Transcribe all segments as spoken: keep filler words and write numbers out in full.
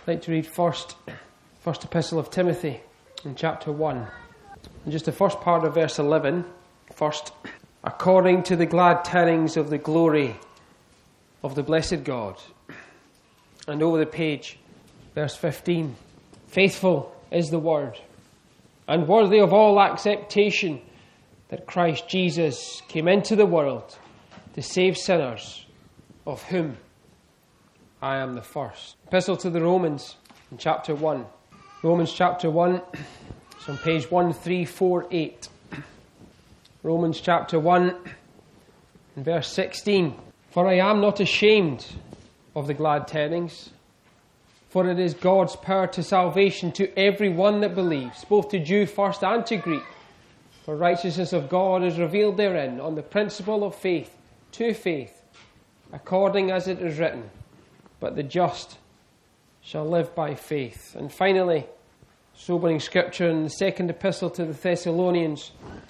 I'd like to read first, first epistle of Timothy in chapter one. And just the first part of verse eleven. First, according to the glad tidings of the glory of the blessed God. And over the page, verse fifteen. Faithful is the word, and worthy of all acceptation, that Christ Jesus came into the world to save sinners, of whom I am the first. Epistle to the Romans in chapter one. Romans chapter one, it's on page one three four eight. Romans chapter one, and verse sixteen. For I am not ashamed of the glad tidings, for it is God's power to salvation to every one that believes, both to Jew first and to Greek. For righteousness of God is revealed therein, on the principle of faith, to faith, according as it is written, but the just shall live by faith. And finally, sobering scripture in the second epistle to the Thessalonians,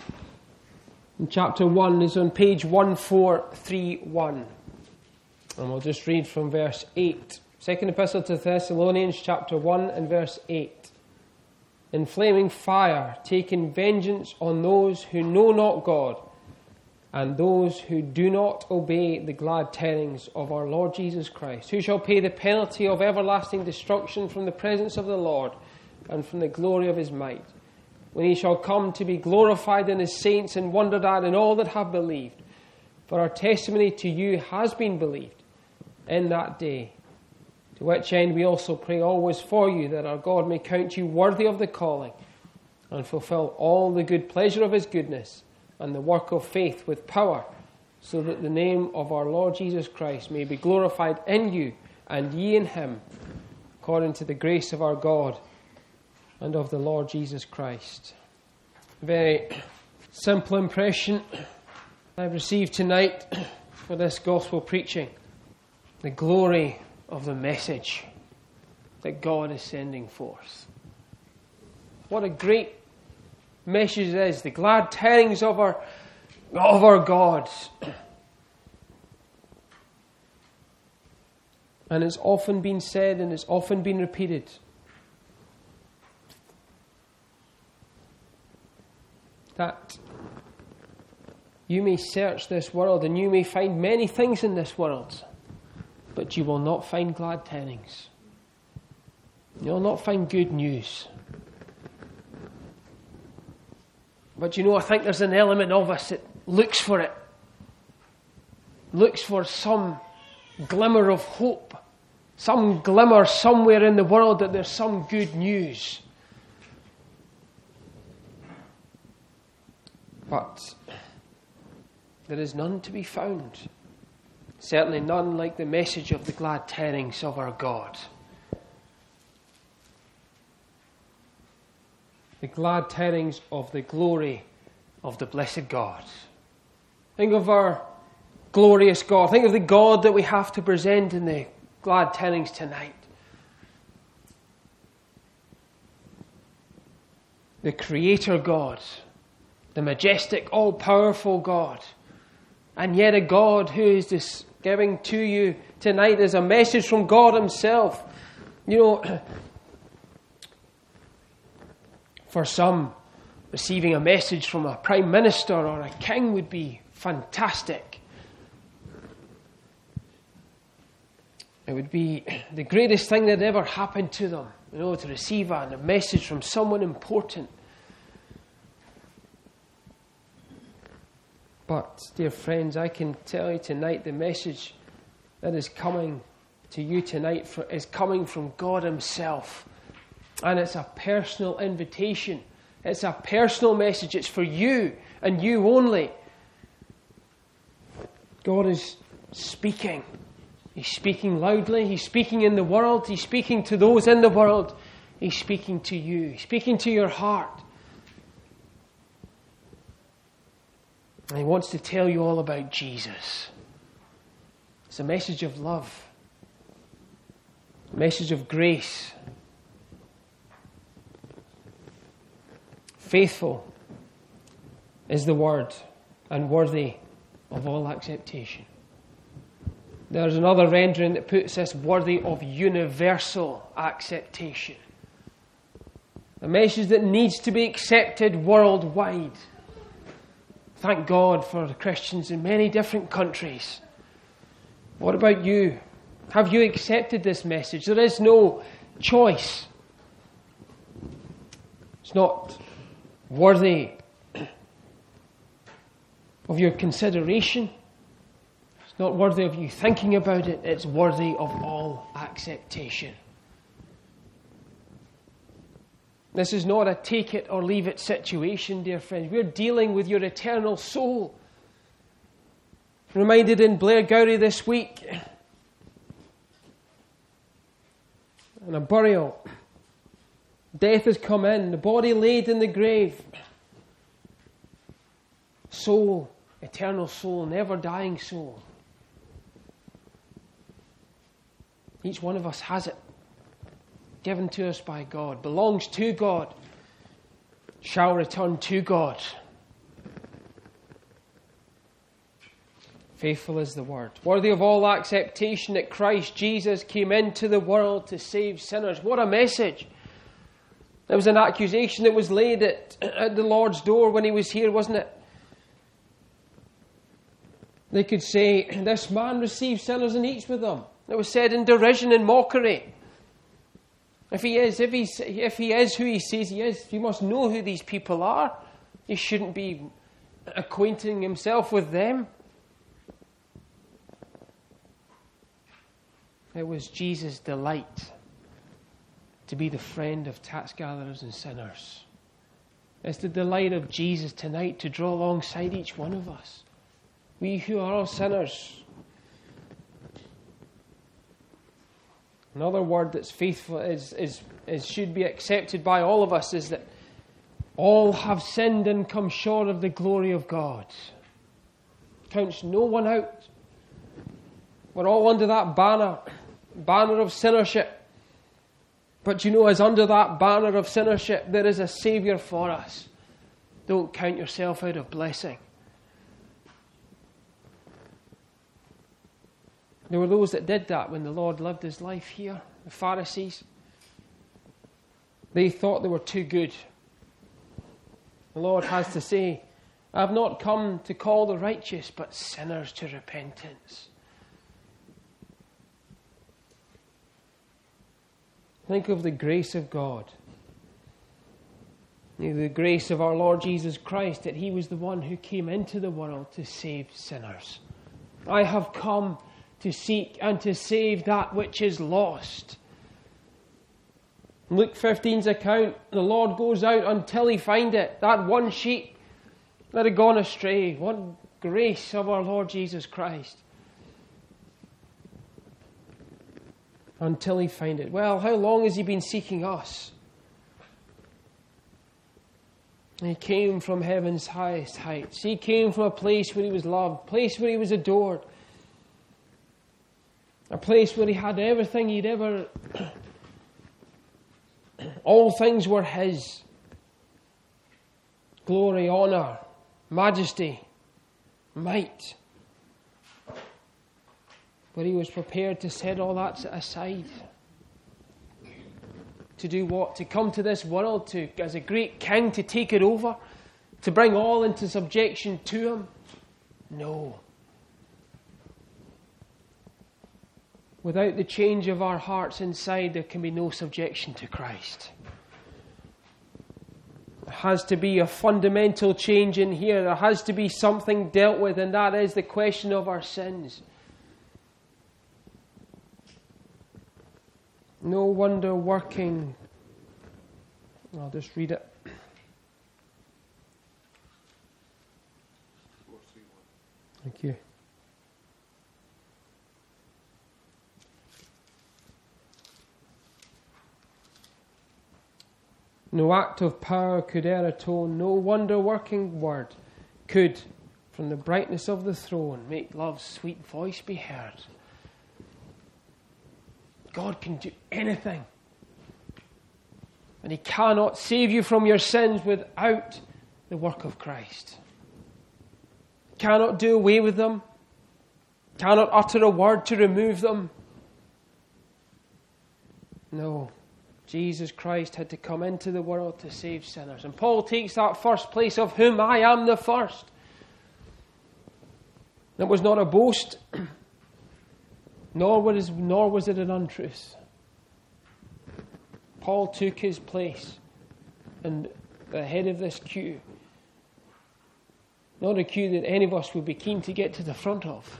in chapter one, is on page one four three one. And we'll just read from verse eight. Second epistle to the Thessalonians, chapter one and verse eight. In flaming fire, taking vengeance on those who know not God, and those who do not obey the glad tidings of our Lord Jesus Christ, who shall pay the penalty of everlasting destruction from the presence of the Lord and from the glory of his might, when he shall come to be glorified in his saints and wondered at in all that have believed. For our testimony to you has been believed in that day, to which end we also pray always for you, that our God may count you worthy of the calling, and fulfill all the good pleasure of his goodness, and the work of faith with power, so that the name of our Lord Jesus Christ may be glorified in you, and ye in him, according to the grace of our God and of the Lord Jesus Christ. Very simple impression I've received tonight for this gospel preaching. The glory of the message that God is sending forth. What a great message it is, the glad tidings of our, of our God. And it's often been said and it's often been repeated. That you may search this world and you may find many things in this world, but you will not find glad tidings. You will not find good news. But you know, I think there's an element of us that looks for it. Looks for some glimmer of hope. Some glimmer somewhere in the world that there's some good news. But there is none to be found. Certainly none like the message of the glad tidings of our God. The glad tidings of the glory of the blessed God. Think of our glorious God. Think of the God that we have to present in the glad tidings tonight. The Creator God. The majestic, all-powerful God. And yet a God who is this giving to you tonight is a message from God himself. You know, for some, receiving a message from a prime minister or a king would be fantastic. It would be the greatest thing that ever happened to them, you know, to receive a, a message from someone important. But, dear friends, I can tell you tonight the message that is coming to you tonight for, is coming from God himself. And it's a personal invitation. It's a personal message. It's for you and you only. God is speaking. He's speaking loudly. He's speaking in the world. He's speaking to those in the world. He's speaking to you. He's speaking to your heart. And he wants to tell you all about Jesus. It's a message of love. A message of grace. Faithful is the word and worthy of all acceptation. There's another rendering that puts this worthy of universal acceptation. A message that needs to be accepted worldwide. Thank God for the Christians in many different countries. What about you? Have you accepted this message? There is no choice. It's not worthy of your consideration. It's not worthy of you thinking about it. It's worthy of all acceptation. This is not a take it or leave it situation, dear friends. We're dealing with your eternal soul. Reminded in Blairgowrie this week, in a burial, death has come in, the body laid in the grave. Soul, eternal soul, never dying soul. Each one of us has it. Given to us by God, belongs to God, shall return to God. Faithful is the word. Worthy of all acceptation that Christ Jesus came into the world to save sinners. What a message. There was an accusation that was laid at, at the Lord's door when he was here, wasn't it? They could say, this man receives sinners and eats with them. It was said in derision and mockery. If he is, if he, if he is who he says he is, you must know who these people are. He shouldn't be acquainting himself with them. It was Jesus' delight to be the friend of tax gatherers and sinners. It's the delight of Jesus tonight to draw alongside each one of us. We who are all sinners. Another word that's faithful is, is, is should be accepted by all of us is that all have sinned and come short of the glory of God. Counts no one out. We're all under that banner, banner of sinnership. But you know, as under that banner of sinnership, there is a Saviour for us. Don't count yourself out of blessing. There were those that did that when the Lord lived his life here. The Pharisees. They thought they were too good. The Lord has to say, I have not come to call the righteous, but sinners to repentance. Think of the grace of God. The grace of our Lord Jesus Christ, that he was the one who came into the world to save sinners. I have come to seek and to save that which is lost. Luke fifteen's account, the Lord goes out until he find it. That one sheep that had gone astray. What grace of our Lord Jesus Christ. Until he find it. Well, how long has he been seeking us? He came from heaven's highest heights. He came from a place where he was loved, a place where he was adored. A place where he had everything he'd ever... all things were his. Glory, honour, majesty, might. But he was prepared to set all that aside. To do what? To come to this world, to as a great king, to take it over? To bring all into subjection to him? No. Without the change of our hearts inside, there can be no subjection to Christ. There has to be a fundamental change in here. There has to be something dealt with, and that is the question of our sins. No wonder working. I'll just read it. Thank you. No act of power could e'er atone, no wonder-working word could, from the brightness of the throne, make love's sweet voice be heard. God can do anything. And he cannot save you from your sins without the work of Christ. He cannot do away with them. cannot utter a word to remove them. No, Jesus Christ had to come into the world to save sinners. And Paul takes that first place of whom I am the first. It was not a boast, nor was, nor was it an untruth. Paul took his place and the head of this queue. Not a queue that any of us would be keen to get to the front of.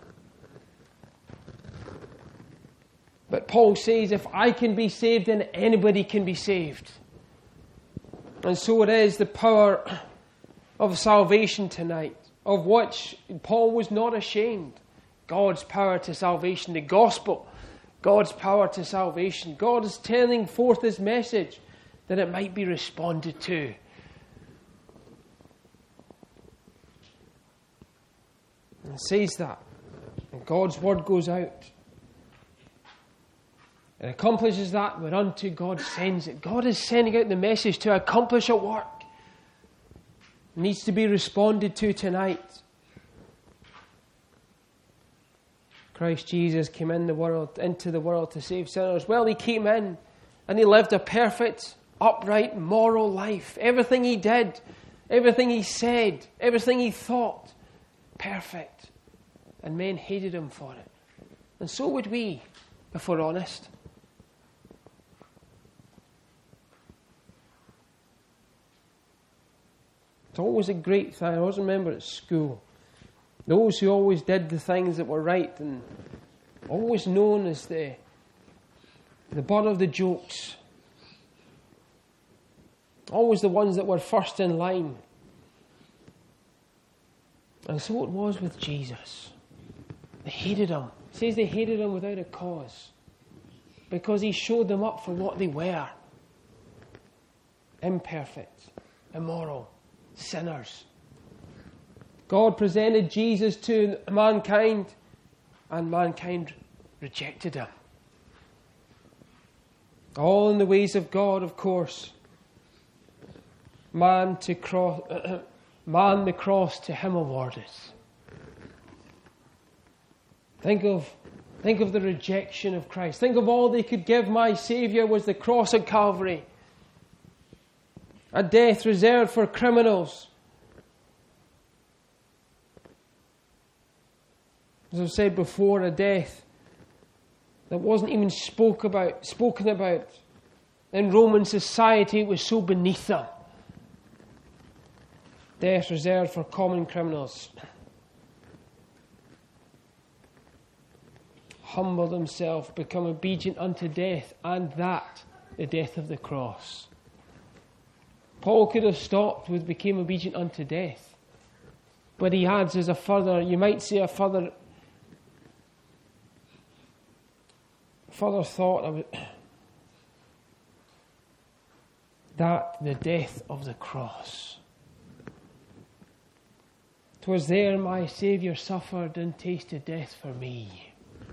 But Paul says, if I can be saved, then anybody can be saved. And so it is the power of salvation tonight, of which Paul was not ashamed. God's power to salvation, the gospel, God's power to salvation. God is telling forth His message that it might be responded to. And it says that. And God's word goes out. It accomplishes that whereunto God sends it. God is sending out the message to accomplish a work. It needs to be responded to tonight. Christ Jesus came in the world, into the world to save sinners. Well, He came in and He lived a perfect, upright, moral life. Everything He did, everything He said, everything He thought, perfect. And men hated Him for it. And so would we, if we're honest. It's always a great thing. I always remember at school, those who always did the things that were right and always known as the, the butt of the jokes. Always the ones that were first in line. And so it was with Jesus. They hated Him. It says they hated Him without a cause. Because He showed them up for what they were. Imperfect, immoral, sinners. God presented Jesus to mankind, and mankind rejected Him. All in the ways of God, of course. Man to cross, uh, man the cross to Him awarded. Think of, think of the rejection of Christ. Think of all they could give my Saviour was the cross at Calvary. A death reserved for criminals. As I've said before, a death that wasn't even spoke about, spoken about. In Roman society, it was so beneath them. Death reserved for common criminals. Humbled Himself, become obedient unto death, and that, the death of the cross. Paul could have stopped with became obedient unto death. But he adds as a further, you might say a further, further thought of it, that the death of the cross. 'Twas there my Saviour suffered and tasted death for me.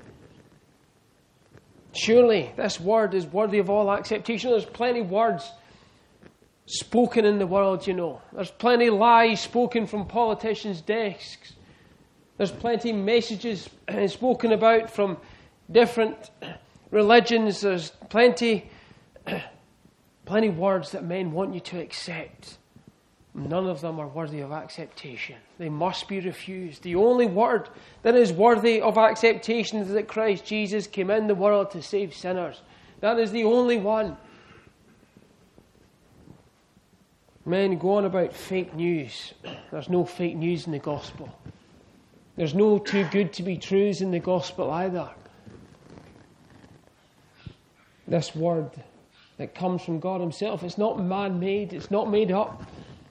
Surely this word is worthy of all acceptation. There's plenty of words spoken in the world, you know. There's plenty of lies spoken from politicians' desks. There's plenty of messages spoken about from different religions. There's plenty, plenty of words that men want you to accept. None of them are worthy of acceptation. They must be refused. The only word that is worthy of acceptation is that Christ Jesus came in the world to save sinners. That is the only one. Men go on about fake news. There's no fake news in the gospel. There's no too good to be truths in the gospel either. This word that comes from God Himself, it's not man-made, it's not made up.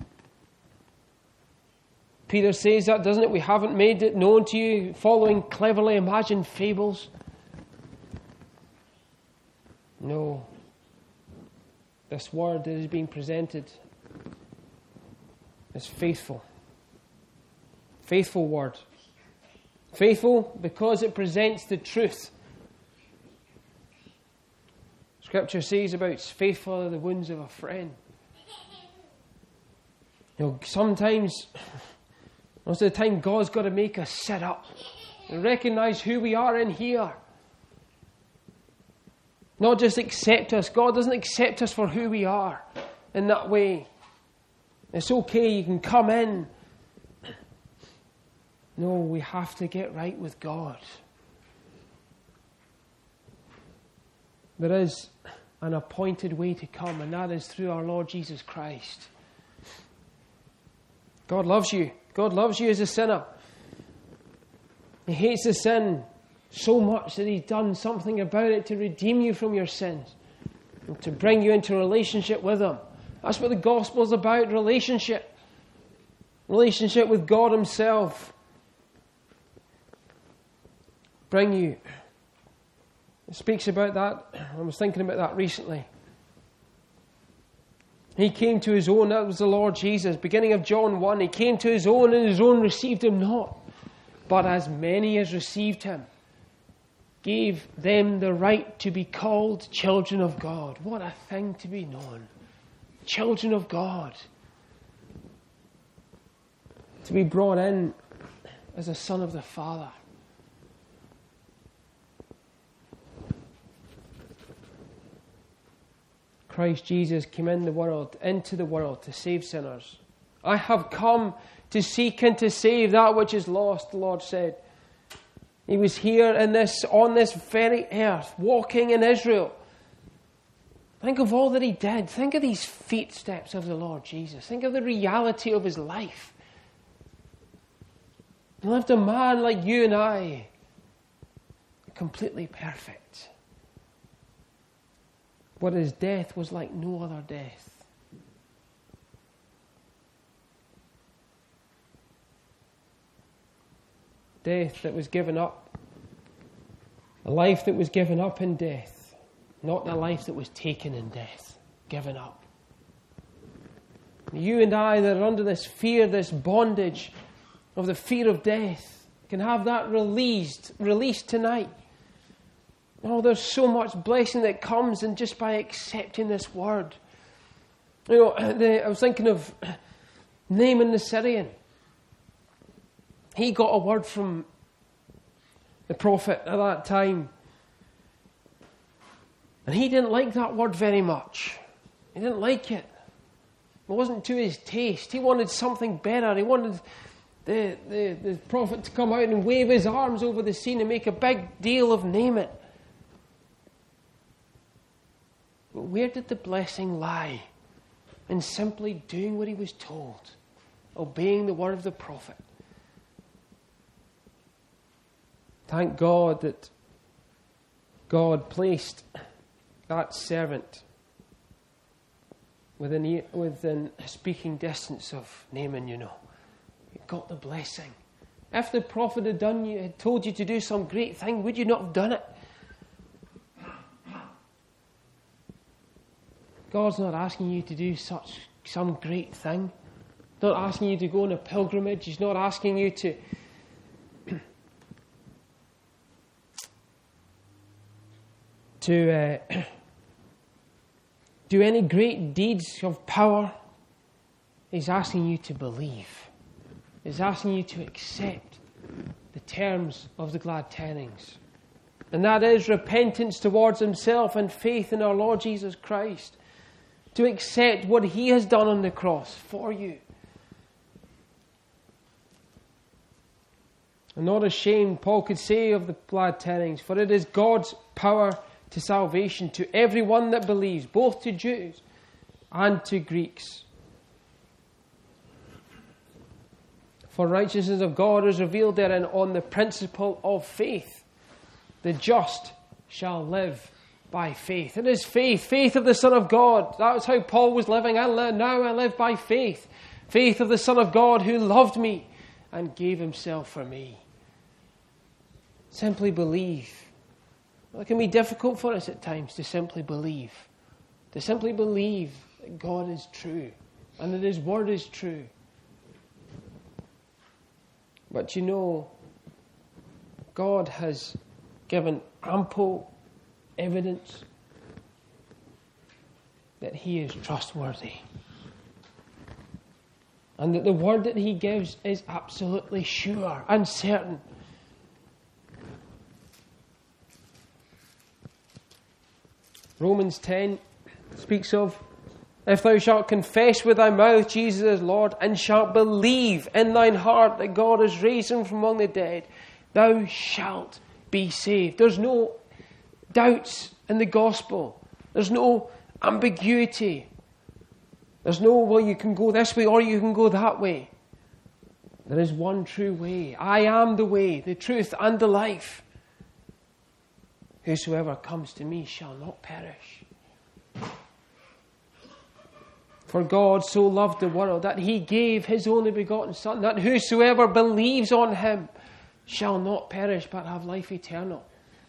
Peter says that, doesn't it? We haven't made it known to you following cleverly imagined fables. No. This word that is being presented is faithful. Faithful word. Faithful because it presents the truth. Scripture says about faithful are the wounds of a friend. You know, sometimes, most of the time, God's got to make us sit up and recognize who we are in here. Not just accept us. God doesn't accept us for who we are in that way. It's okay, you can come in. No, we have to get right with God. There is an appointed way to come, and that is through our Lord Jesus Christ. God loves you. God loves you as a sinner. He hates the sin so much that He's done something about it to redeem you from your sins and to bring you into a relationship with Him. That's what the gospel is about, relationship. Relationship with God Himself. Bring you. It speaks about that. I was thinking about that recently. He came to His own, that was the Lord Jesus. Beginning of John one, He came to His own and His own received Him not. But as many as received Him, gave them the right to be called children of God. What a thing to be known. Children of God. To be brought in as a son of the Father. Christ Jesus came in the world, into the world to save sinners. I have come to seek and to save that which is lost, the Lord said. He was here in this, on this very earth, walking in Israel. Think of all that He did. Think of these footsteps of the Lord Jesus. Think of the reality of His life. He lived a man like you and I, completely perfect. But His death was like no other death. Death that was given up. A life that was given up in death. Not the life that was taken in death. Given up. You and I that are under this fear, this bondage of the fear of death, can have that released, released tonight. Oh, there's so much blessing that comes in just by accepting this word. You know, the, I was thinking of Naaman the Syrian. He got a word from the prophet at that time. And he didn't like that word very much. He didn't like it. It wasn't to his taste. He wanted something better. He wanted the, the, the prophet to come out and wave his arms over the scene and make a big deal of Naaman. But where did the blessing lie? In simply doing what he was told. Obeying the word of the prophet. Thank God that God placed that servant within, within speaking distance of Naaman, you know. You got the blessing. If the prophet had done you, had told you to do some great thing, would you not have done it? God's not asking you to do such some great thing. Not asking you to go on a pilgrimage. He's not asking you to to uh, do any great deeds of power. He's asking you to believe. He's asking you to accept the terms of the glad tidings. And that is repentance towards Himself and faith in our Lord Jesus Christ. To accept what He has done on the cross for you. I'm not ashamed, Paul could say, of the glad tidings, for it is God's power to salvation to everyone that believes, both to Jews and to Greeks. For righteousness of God is revealed therein on the principle of faith. The just shall live by faith. It is faith, faith of the Son of God. That was how Paul was living. I live, now I live by faith. Faith of the Son of God who loved me and gave Himself for me. Simply believe. Well, it can be difficult for us at times to simply believe. To simply believe that God is true and that His word is true. But you know, God has given ample evidence that He is trustworthy. And that the word that He gives is absolutely sure and certain. Romans ten speaks of, if thou shalt confess with thy mouth Jesus is Lord, and shalt believe in thine heart that God has raised him from among the dead, thou shalt be saved. There's no doubts in the gospel. There's no ambiguity. There's no, well, you can go this way or you can go that way. There is one true way. I am the way, the truth, and the life. Whosoever comes to me shall not perish. For God so loved the world that he gave his only begotten Son, that whosoever believes on him shall not perish but have life eternal.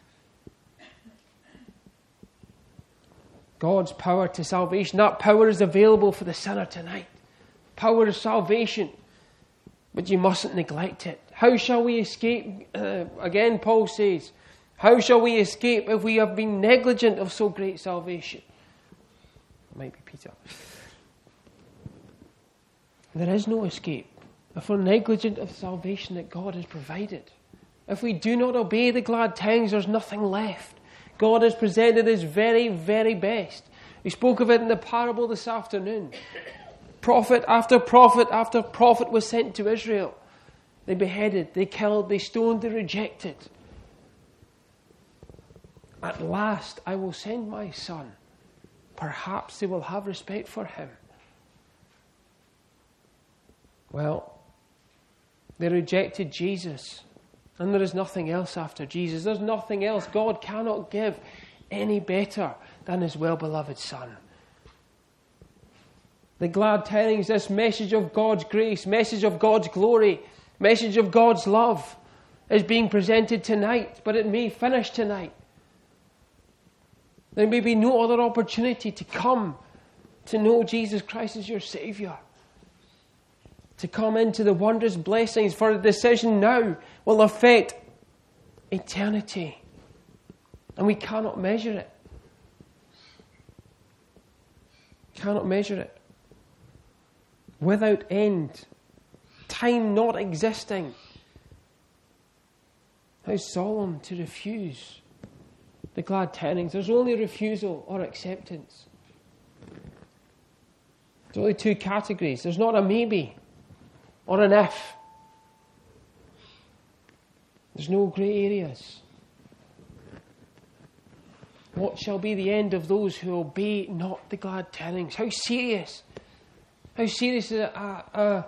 God's power to salvation. That power is available for the sinner tonight. Power of salvation. But you mustn't neglect it. How shall we escape? Uh, again, Paul says, how shall we escape if we have been negligent of so great salvation? It might be Peter. There is no escape if we're negligent of salvation that God has provided. If we do not obey the glad tidings, there's nothing left. God has presented his very, very best. We spoke of it in the parable this afternoon. Prophet after prophet after prophet was sent to Israel. They beheaded, they killed, they stoned, they rejected. At last I will send my Son. Perhaps they will have respect for him. Well, they rejected Jesus. And there is nothing else after Jesus. There's nothing else. God cannot give any better than his well-beloved Son. The glad tidings, this message of God's grace, message of God's glory, message of God's love is being presented tonight, but it may finish tonight. There may be no other opportunity to come to know Jesus Christ as your Saviour. To come into the wondrous blessings, for a decision now will affect eternity. And we cannot measure it. Cannot measure it. Without end. Time not existing. How solemn to refuse the glad tidings. There's only refusal or acceptance. There's only two categories. There's not a maybe or an if. There's no grey areas. What shall be the end of those who obey not the glad tidings? How serious? How serious is it? A, a,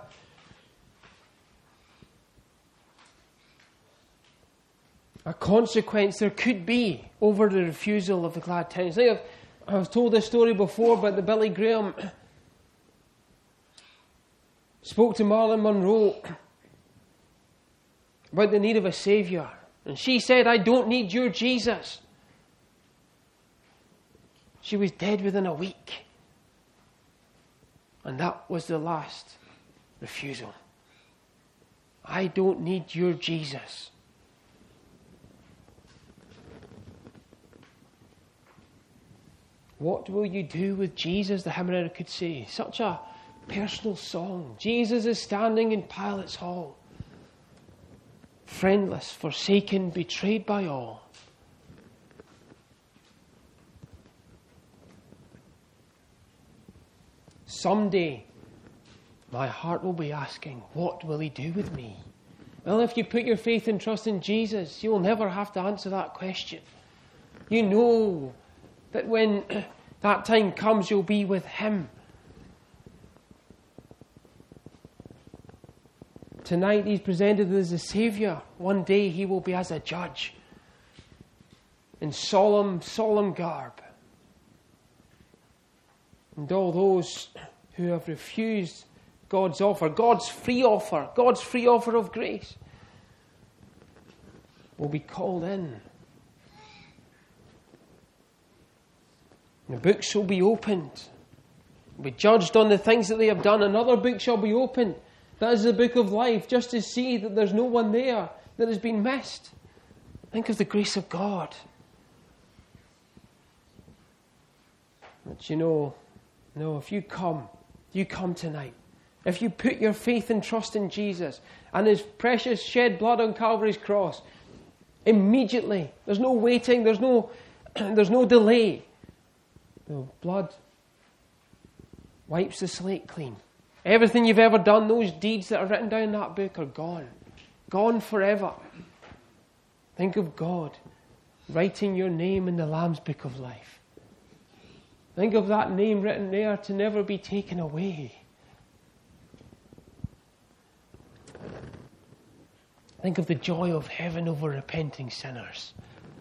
a consequence there could be over the refusal of the glad tidings. I've, I've told this story before, but the Billy Graham spoke to Marilyn Monroe about the need of a Saviour. And she said, I don't need your Jesus. She was dead within a week. And that was the last refusal. I don't need your Jesus. What will you do with Jesus? The hymn writer could say. Such a personal song. Jesus is standing in Pilate's hall. Friendless, forsaken, betrayed by all. Someday, my heart will be asking, what will he do with me? Well, if you put your faith and trust in Jesus, you'll never have to answer that question. You know that when that time comes, you'll be with him. Tonight he's presented as a Saviour. One day he will be as a judge. In solemn, solemn garb. And all those who have refused God's offer, God's free offer, God's free offer of grace, will be called in. The book shall be opened. Will be judged on the things that they have done. Another book shall be opened. That is the book of life, just to see that there's no one there that has been missed. Think of the grace of God. But you know, no, if you come, you come tonight. If you put your faith and trust in Jesus and his precious shed blood on Calvary's cross, immediately, there's no waiting, there's no, there's no delay. The blood wipes the slate clean. Everything you've ever done, those deeds that are written down in that book are gone. Gone forever. Think of God writing your name in the Lamb's Book of Life. Think of that name written there to never be taken away. Think of the joy of heaven over repenting sinners.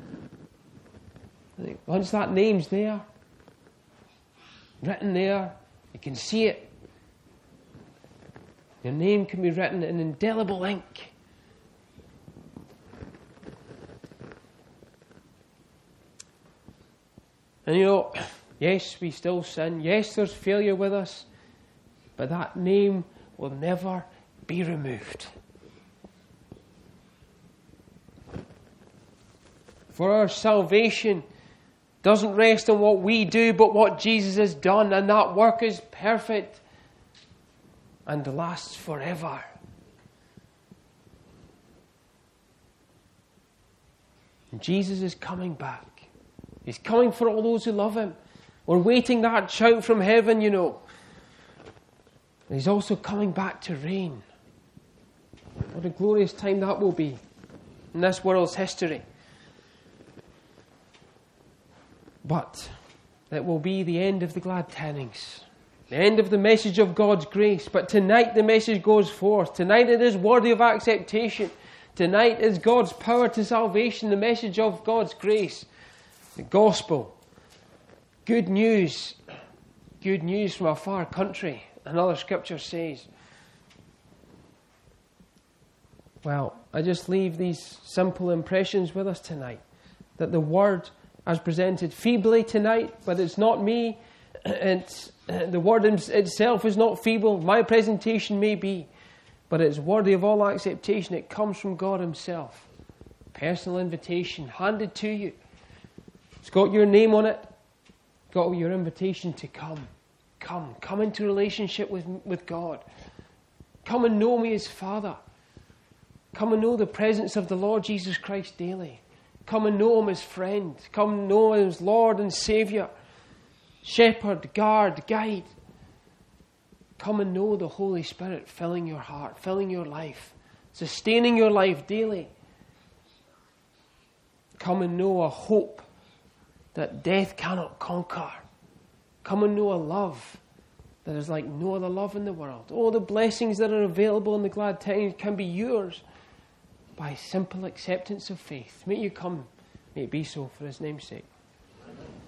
Once that name's there, written there, you can see it. Your name can be written in indelible ink. And you know, yes, we still sin. Yes, there's failure with us. But that name will never be removed. For our salvation doesn't rest on what we do, but what Jesus has done. And that work is perfect and lasts forever. And Jesus is coming back. He's coming for all those who love him. We're waiting that shout from heaven, you know. And he's also coming back to reign. What a glorious time that will be in this world's history. But it will be the end of the glad tidings. The end of the message of God's grace. But tonight the message goes forth. Tonight it is worthy of acceptation. Tonight is God's power to salvation. The message of God's grace. The gospel. Good news. Good news from a far country. Another scripture says. Well, I just leave these simple impressions with us tonight. That the word as presented feebly tonight, but it's not me. It's, the word itself is not feeble. My presentation may be, but it's worthy of all acceptation. It comes from God himself. Personal invitation handed to you. It's got your name on it. Got your invitation to come. Come. Come into relationship with, with God. Come and know me as Father. Come and know the presence of the Lord Jesus Christ daily. Come and know him as friend. Come and know him as Lord and Saviour. Shepherd, guard, guide. Come and know the Holy Spirit filling your heart, filling your life, sustaining your life daily. Come and know a hope that death cannot conquer. Come and know a love that is like no other love in the world. All the blessings that are available in the glad tidings can be yours by simple acceptance of faith. May you come, may it be so for his name's sake.